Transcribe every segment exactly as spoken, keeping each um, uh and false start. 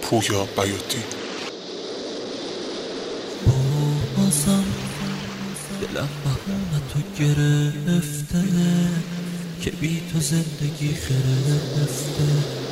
پویا بیاتی. بازم دلم بهونتو گرفته که بی تو زندگی خرفته.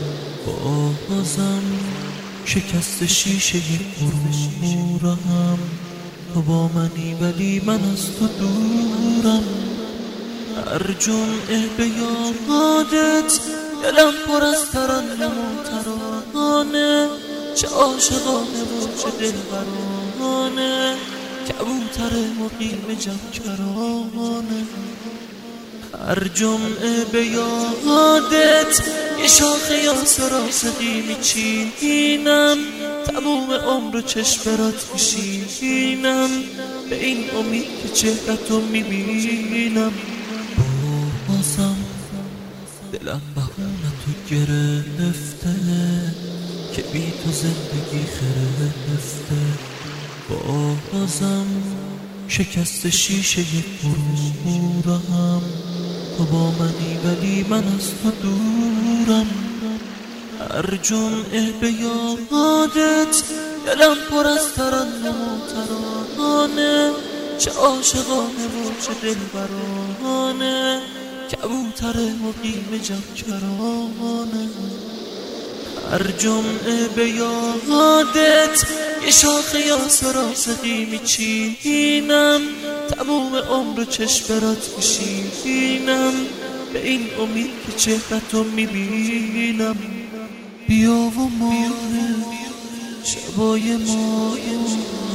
بازم شکست شیشه غرورم، تو با منی ولی من از تو دورم. هر جمعه به یادت دلم پر از ترنم و ترانه، چه عاشقانه و چه دلبرانه، کبوتر مقیم جمکرانه. هر جمعه به یادت یه شاخه یاس راسقی میچینم، تموم عمر چشم برات میشینم، به این امید که چهرتو میبینم. بازم دلم بهونتو گرفته که بی تو زندگی خرفته. بازم شکست شیشه غرورم، تو با منی ولی من از تو دورم. هر جمعه به یادت دلم پر از ترنم و ترانه، چه عاشقانه و چه دلبرانه، کبوتر مقیم جمکرانه. هر جمعه به یادت یه شاخه یاس راسقی میچینم، تموم عمر چشم برات میشینم، به این امید که چهرتو میبینم. بیا و مانه شبای ما